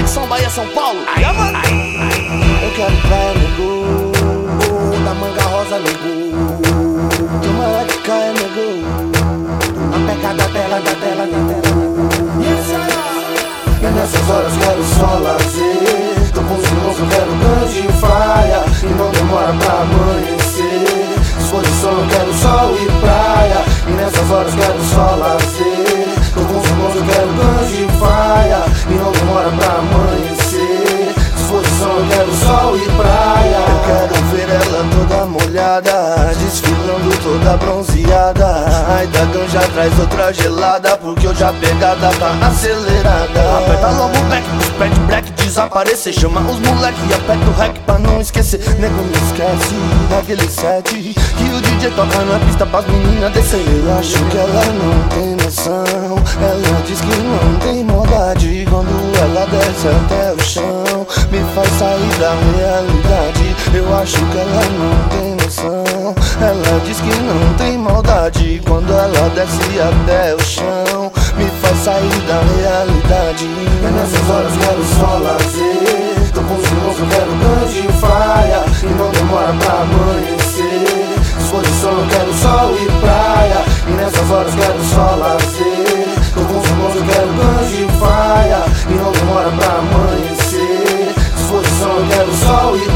Conexão Bahia-São Paulo. Eu quero praia, nego, da manga rosa, nego. Tomara que caia, nego, na pecada dela, da tela. E nessas horas quero só lazer. Tô com os irmãos, eu quero grande faia. E não demora pra amanhecer. Disposição, eu quero sol e praia. E nessas horas quero só lazer. Tô com os irmãos, eu quero grande faia. E não demora pra amanhecer. Disposição, eu quero sol e praia. Eu quero ver ela toda molhada, desfilando toda bronzeada. Ai, da ganja traz outra gelada, porque hoje a pegada tá acelerada. Aperta logo o back, os pé de black desaparecer. Chama os moleque e aperta o rec pra não esquecer. Nego, não esquece daquele set que o DJ toca na pista pras meninas descer. Eu acho que ela não tem noção. Ela diz que não tem maldade. Quando ela desce até o chão, me faz sair da realidade. Eu acho que ela não tem noção. Ela diz que não tem maldade. Quando ela desce até o chão, me faz sair da realidade. E nessas horas quero só lazer. Tô com os irmãos, eu quero grande faia. E não demora pra amanhecer. Disposição, eu quero sol e praia. E nessas horas quero só lazer. Tô com os irmãos, eu quero grande faia. E não demora pra amanhecer. Disposição, eu quero sol e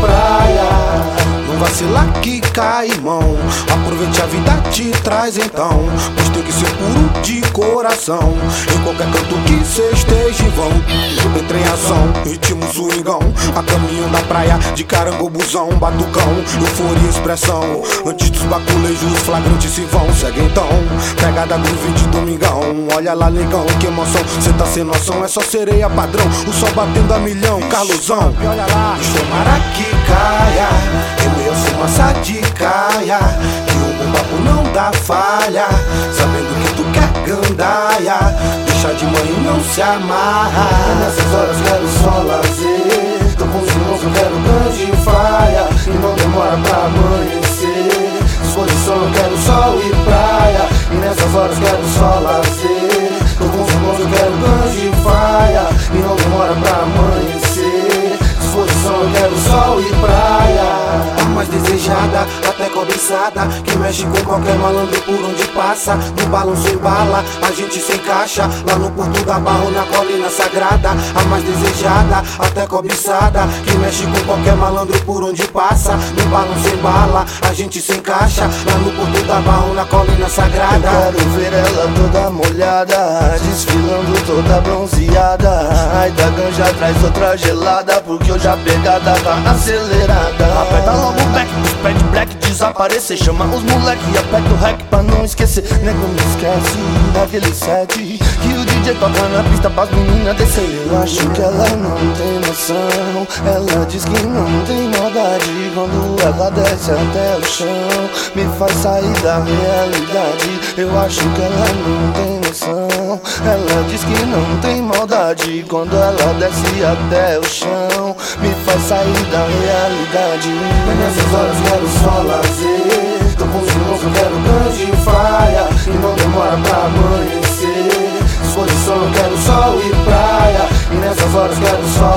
praia. Não vacila que cai, irmão. Aproveite, a vida te traz então. Pois tem que ser puro de coração. Em qualquer canto que cê esteja vão. Entra em ação, ritmo swingão. A caminho da praia de carangobuzão, batucão, euforia e expressão. Antes dos baculejos flagrantes se vão. Segue então, pegada groove de domingão. Olha lá, negão, que emoção. Cê tá sem noção, é só sereia padrão. O sol batendo a milhão, Carlosão. E olha lá, tomara que caia. Eu fumaça de caia, que o papo não dá falha. Sabendo que tu quer gandaia, deixa de mãe e não se amarra. Nessas horas quero só lazer. Tô com os irmãos, eu quero grande faia. E não demora pra amanhecer. Disposição, eu quero sol e praia. E nessas horas quero só lazer. Tô com os irmãos, eu quero grande faia. E não demora pra amanhecer. Disposição, eu quero sol e praia. A mais desejada, até cobiçada, que mexe com qualquer malandro por onde passa. No balanço embala, a gente se encaixa. Lá no Porto da Barro, na colina sagrada. A mais desejada, até cobiçada, que mexe com qualquer malandro por onde passa. No balanço embala, a gente se encaixa. Lá no Porto da Barro, na colina sagrada. Eu quero ver ela toda molhada, desfilando toda bronzeada. Ai, da ganja traz outra gelada, porque hoje a pegada tá acelerada. Aperta logo o back, os pé de black desaparecer. Chama os moleque e aperta o rec pra não esquecer. Nego, não esquece daquele set que o DJ toca na pista pras meninas descer. Eu acho que ela não tem noção. Ela diz que não tem maldade. Quando ela desce até o chão, me faz sair da realidade. Eu acho que ela não tem noção. Ela diz que não tem maldade. Quando ela desce até o chão, me faz sair da realidade. Mas nessas horas quero só lazer. Tô com os irmãos, eu quero grande faia. E não demora pra amanhecer. Disposição, eu quero sol e praia. E nessas horas quero só